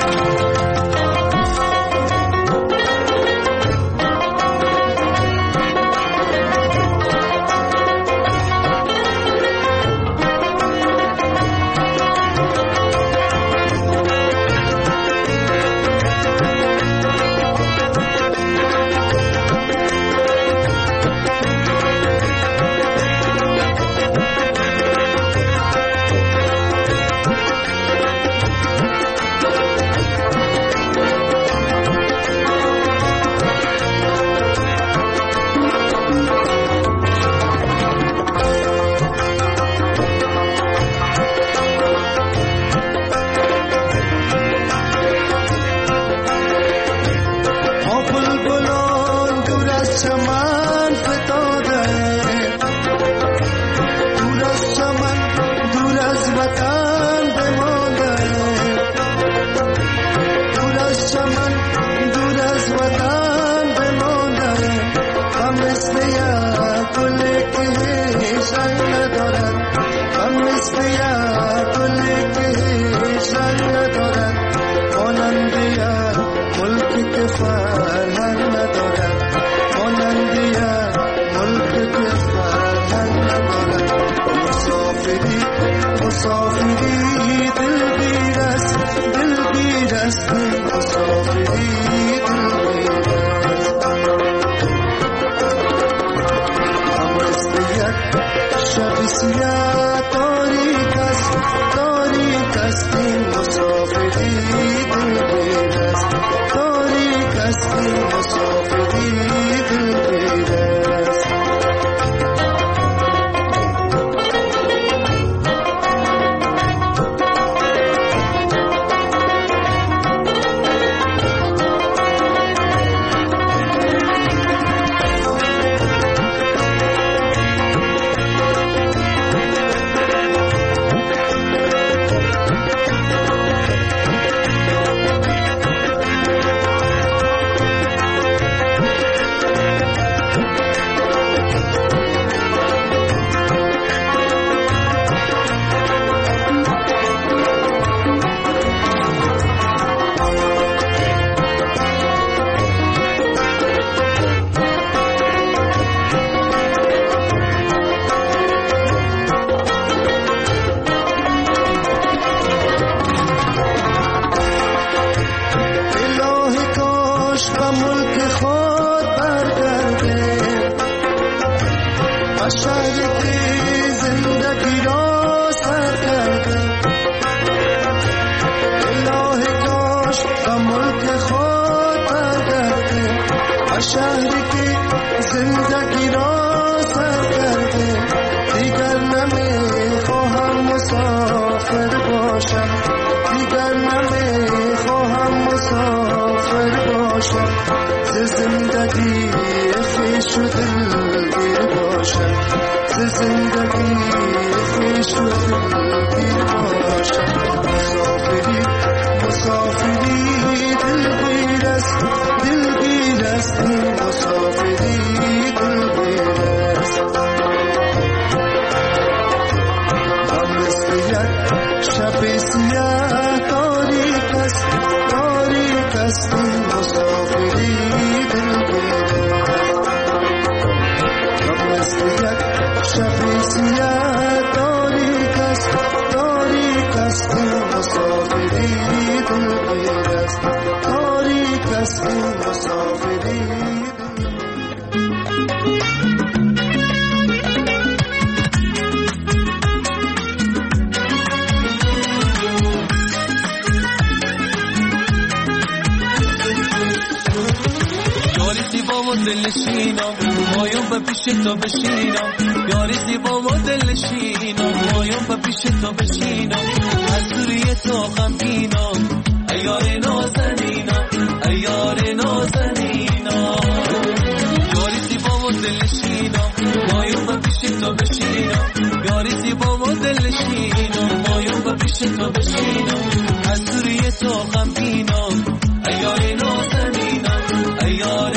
شهری که زندگی را سر کرده دیگر نمیخواهم مسافر باشم دیگر نمیخواهم مسافر باشم ز زندگی خویش و دلگیر باشم ز زندگی خویش و دلگیر باشم مسافری مسافری دلگیر است دلگیر است این مسافری دلگیر است من مثل یک شب سیاه تاریک است تاریک است این مسافری دلگیر است من مثل یک شب سیاه تاریک است تاریک است این مسافری دلگیر است تاریک است این مسافری دلشینم مایم به پیش تو بشینم یاری زیبا و دلشینم مایم به پیش تو بشینم از دوری تو غمگینم ایار نازنینم ایار نازنینم یاری زیبا و دلشینم مایم به پیش تو بشینم یاری زیبا و دلشینم مایم به پیش تو بشینم از دوری تو غمگینم ایار نازنینم ایار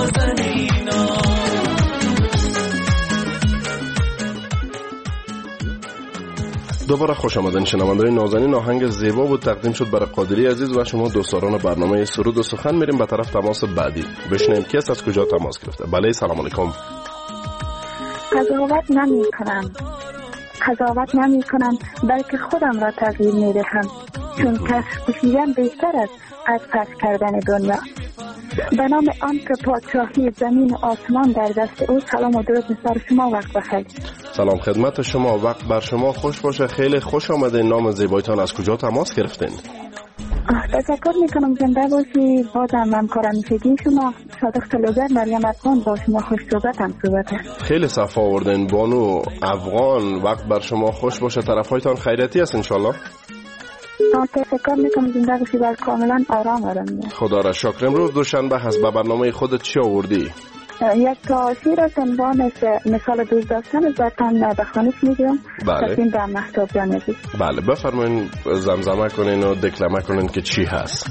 دوباره خوش آمدین شنوندگان نازنین. آهنگ زیبا بود تقدیم شد برای قادری عزیز و شما دوستداران برنامه سرود و سخن. میریم به طرف تماس بعدی بشنیم کس از کجا تماس گرفته. بله سلام علیکم. قضاوت نمی کنم قضاوت نمی کنم بلکه خودم را تغییر می دهم چون کشف کشیدن بهتر است از پس کردن دنیا. به نام آن که پادشاهی زمین و آسمان در دست او. سلام و درود بر شما. وقت بخیر. سلام خدمت شما. وقت بر شما خوش باشه. خیلی خوش آمدین. نام زیبایتان از کجا تماس گرفتین؟ تشکر میکنم. زنده باشی. بازم همکار همیشگی شما صادق تلوزر مریم افغان با شما خوش صحبت هم صحبت هست. خیلی صفا آوردین بانو افغان. وقت بر شما خوش باشه. طرفایتان خیریتی است انشالله؟ تشکر میکنم. زنده باشی. بر کاملا آرام آرام. خدا را شکر. امروز دوشنبه هست. به برنامه خودت چی آوردی؟ یک تا شیر از عنوان مثال دوست داشتن ازتان بخوانش میگم. بله. تقدیم به محتاب جان عزیز. بله بفرمایین زمزمه کنین و دکلمه کنین که چی هست.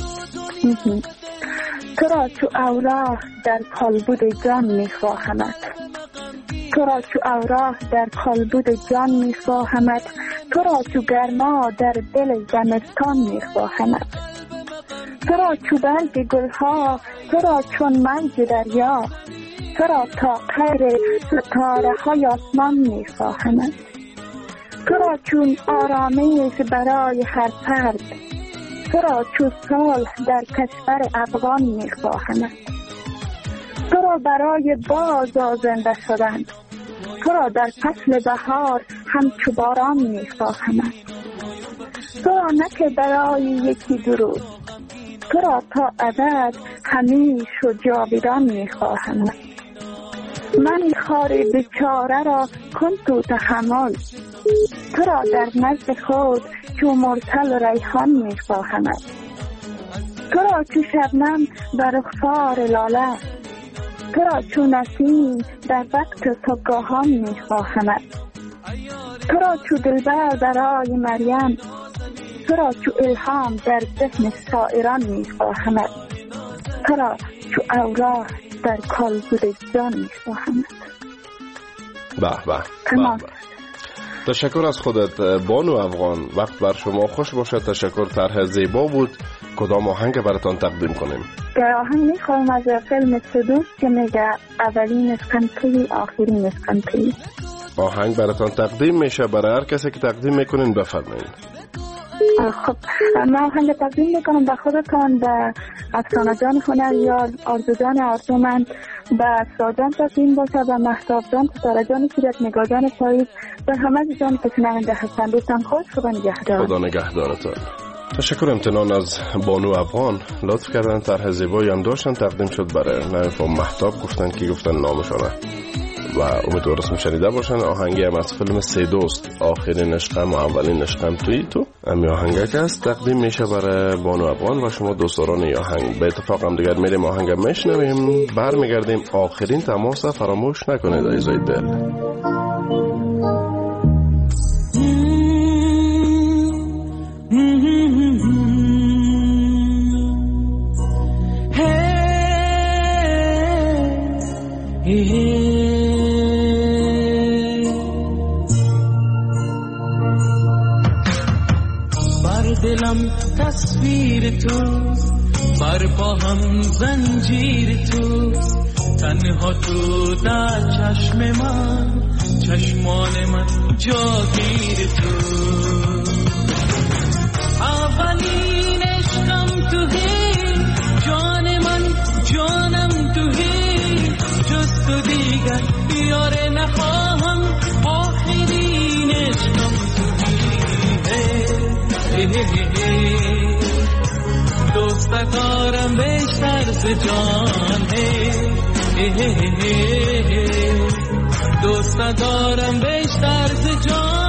تو را چو اوراق در کالبد جان میخواهمت تو را چو اوراق در کالبد جان میخواهمت تو را چو گرما در دل زمستان میخواهمت تو را چو برگ گلها تو را چون موج دریا تو را تا قیر ستاره های آسمان میخواهمت تو را چون آرامش برای هر فرد تو را چون صلح در کشور افغان میخواهمت تو را برای باز آزنده شدن تو را در فصل بهار همچو باران میخواهمت تو را نه که برای یکی دو روز تو را تا ابد همیش و جاودان میخواهمت من خار بیچاره را کن تو تحمل تو را در نزد خود چو مرسل و ریحان میخواهمت تو را چو شبنم بر رخسار لاله تو را چو نسیم در وقت صبحگاهان میخواهمت تو را چو دلبر برای مریم تو را چو الهام در ذهن شاعران میخواهمت تو را چو اوراق در کالبد جان میخواهمت. به به تمام. تشکر از خودت بانو افغان. وقت بر شما خوش باشه. تشکر. طرح زیبا بود. کدام آهنگ براتان تقدیم کنیم؟ آهنگ میخوایم از فیلم سدوس که میگه اولین اسکنپی آخرین اسکنپی. آهنگ براتان تقدیم میشه. برای هر کسی که تقدیم میکنین بفرمایید. خب من آهنگ تقدیم میکنم به خودتان، به افسانه جان هنریار، آرزو جان آرزومند، به ساجان تقدیم باشه، به مهتاب جان، ستاره جان سیرت، نگاه جان پاییز، به همه جان که شنونده هستند. دوستان خود خدا نگهدار. خدا نگهدارتان. تشکر امتنان از بانو افغان لطف کردن. طرح زیبایی هم داشتن تقدیم شد برای نایفا محتاب، گفتن که گفتن نامشانه و امیدوار اسم شنیده باشن. آهنگی هم از فیلم سه دوست، آخرین عشقم و اولین عشقم توی تو، امی آهنگه که است تقدیم میشه برای بانو افغان و شما دوستداران ای آهنگ. به اتفاق هم دیگر میریم آهنگ میشنویم، برمیگردیم. آخرین تماس فراموش نکنید عزیزای دل. دلم تصویر توست، بر پا هم زنجیر توست، تنها تو در چشم من، چشمان من جاگیر توست. اولین عشقم تویی، جان من جانم تویی، جز تو دیگر بیاره نخواهم. آخرین عشقم دوست دارم بیشتر ز جان، دوست دارم بیشتر ز جان.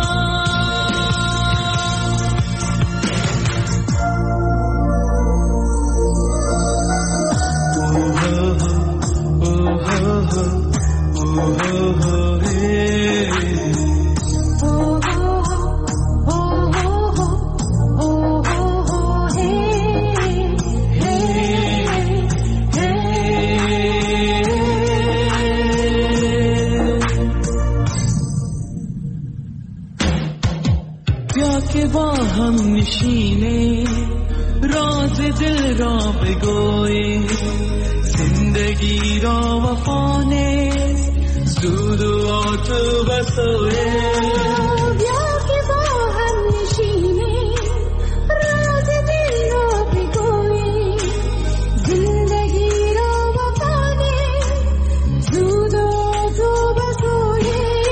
هم نشینه راز دل را بگوی، زندگی را وفا نیست، زود و آتو بسوه. بیا که با هم نشینه راز دل را بگوی، زندگی را وفا نیست، زود و آتو بسوه.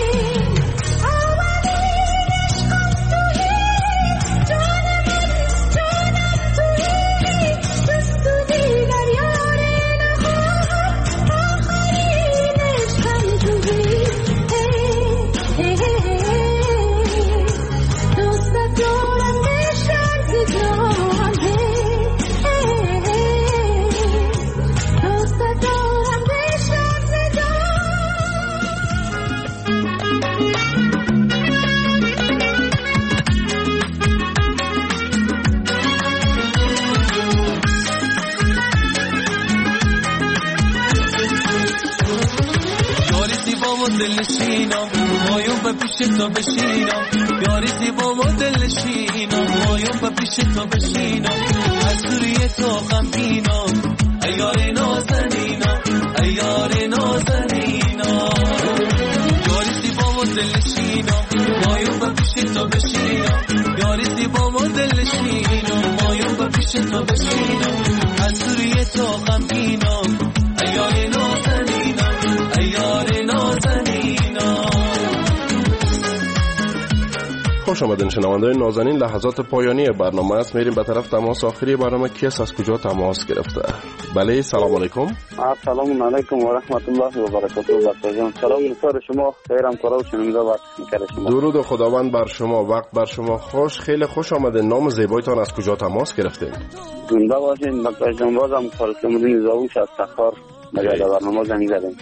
دلشینم مایون به پیش تو بشینم، یاری زیبا و دلشینم مایون به پیش تو بشینم، از روی تو غمگینم ایار نازنینم، ایار نازنینم. یاری زیبا و دلشینم مایون به پیش تو بشینم، یاری زیبا و دلشینم مایون به پیش تو بشینم، از روی تو غمگینم ایار نازنینم، ایار نازنینم. خوش آمدین شنونده‌های نازنین، لحظات پایانی برنامه است. میریم به طرف تماس آخری برنامه. کس از کجا تماس گرفته؟ بله سلام علیکم. السلام علیکم و رحمت الله و برکاته. بچه‌جان سلام نثار شما، خیرم کارا و شنونده و میکرد شما. درود خداوند بر شما، وقت بر شما خوش. خیلی خوش آمدین. نام زیبایتان از کجا تماس گرفتین؟ زنده باشین. بچه‌جان بازم خالصمدین زاوش از تخار مجال برنامه زنگ زدیم.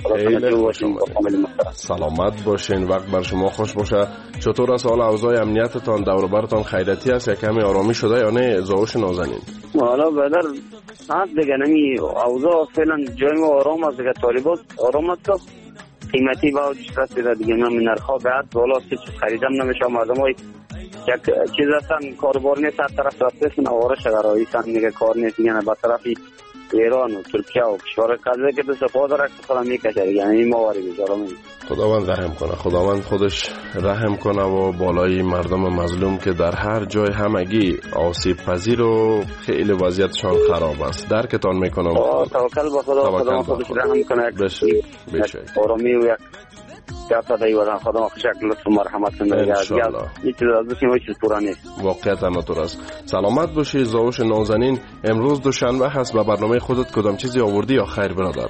سلامت باشین، وقت بر شما خوش باشه. چطور است حال اوضاع امنیتتان دور و برتان؟ خیریتی است یا کمی آرامی شده یا نه زاوش نازنین؟ حالا بدر هست دیگه، نمی اوضاع فعلا جای ما آرام است دیگه. طالبات آرام است، قیمتی با دشت دیگه دیگه من نرخا بعد بالا چیز خریدم نمیشه. مردمای یک چیز هستن کاربار نیست، از طرف رفتن آواره شغرایی سن دیگه کار نیست دیگه. به طرفی ایران و ترکیه و کشور قضیه که دست پا داره خودم میکشه، یعنی این مواری بیچاره. خداوند رحم کنه، خداوند خودش رحم کنه و بالای مردم مظلوم که در هر جای همگی آسیب پذیر و خیلی وضعیتشان خراب است. درکتان میکنم. توکل به خدا، خدا خودش رحم کنه. بشه بشه آرامی و یک یا صدای وطن خدا شکل لطف و مرحمت کنه. انشالله. یه چیز از بسیم چیز پورا نیست. واقعیت همطور است. سلامت باشی زاوش نازنین. امروز دوشنبه هست، به برنامه خودت کدام چیزی آوردی یا خیر برادر؟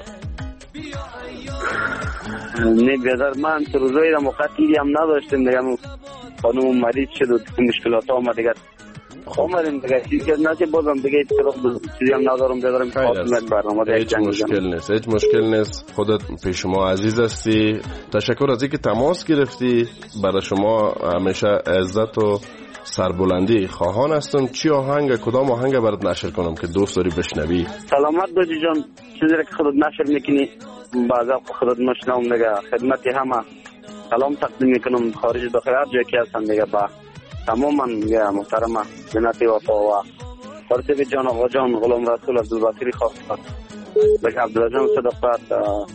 نه برادر، من تو روزایی را موقعی هم نداشتم دیگه، خانم مریض شد و مشکلات آمد دیگه آمدیم دیگه چیزی که نشه بازم دیگه چیزی هم ندارم بدارم خاتمت برنامه دیگه. هیچ مشکل نیست، هیچ مشکل نیست. خودت پیش ما عزیز هستی. تشکر از اینکه تماس گرفتی. برای شما همیشه عزت و سربلندی خواهان هستم. چی آهنگ کدام آهنگ برات نشر کنم که دوست داری بشنوی؟ سلامت باشی جان. چیزی که خودت نشر میکنی بعضا خودت مشنوم دیگه. خدمت همه سلام تقدیم میکنم خارج داخل هر جایی که هستن دیگه. با تماما دیگه محترمه جنتی وفا و فرسیب جان آقا جان غلام رسول عبدالباقری خواست بگه عبدالجان صدقات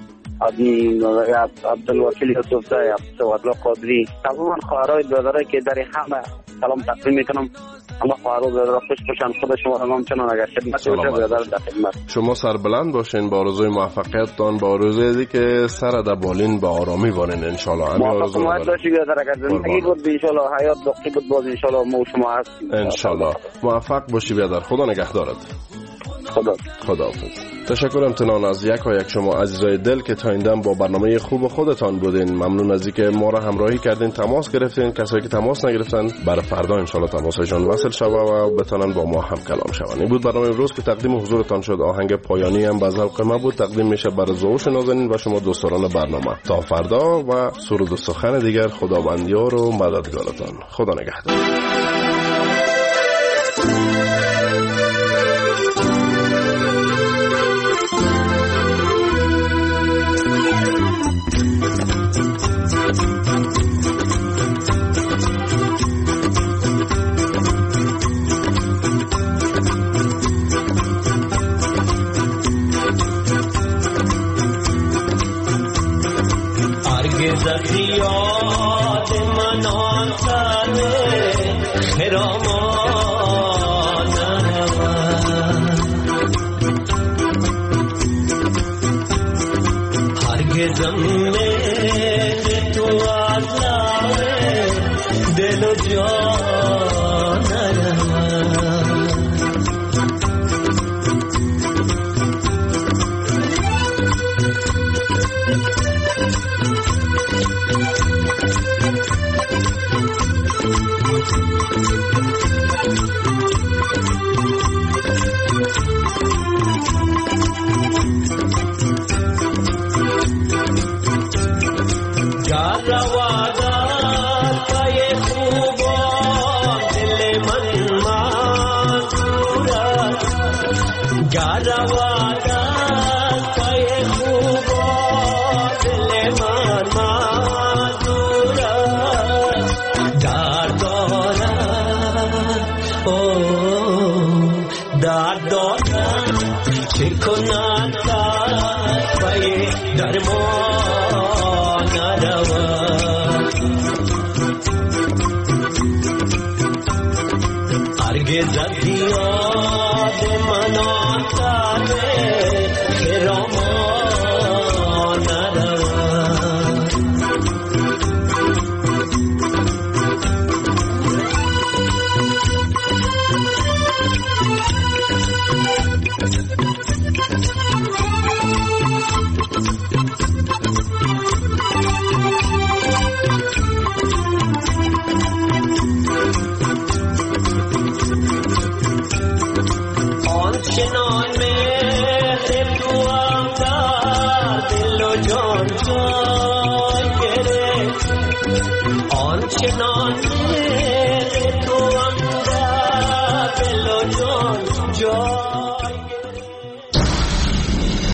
عبدالوکیل یوسف دای عبدالله قادری تماما خواهرای برادرای که در همه سلام تقدیم میکنم. الله خواهرای برادر خوش باشن. خدا شما رو همچنان اگر خدمت باشه برادر در خدمت. شما سربلند باشین با آرزوی موفقیتتان، با آرزوی که سر در بالین به آرامی وانین ان شاء الله. موفقیت باشی برادر. اگر زندگی بود ان شاء الله، حیات باقی بود باز ان شاء الله ما و شما هستیم ان شاء الله. موفق باشی برادر. خدا نگهدارت. خدا خداحافظ. تشکر امتنان از یک و یک شما عزیزای دل که تا این دم با برنامه خوب خودتان بودین. ممنون از اینکه ما را همراهی کردین، تماس گرفتین. کسایی که تماس نگرفتن برای فردا ان شاء الله تماسشون وصل شود و بتونن با ما هم کلام شوند. این بود برنامه امروز که تقدیم حضورتان شد. آهنگ پایانی هم به ذوق ما بود، تقدیم میشه برای زوش نازنین و شما دوستان برنامه. تا فردا و سرود و سخن دیگر خداوندیار و مددگارتان. خدا نگهدار. زیاد منان ساله خرامان هرگزم میل تو از لعه دل و جان on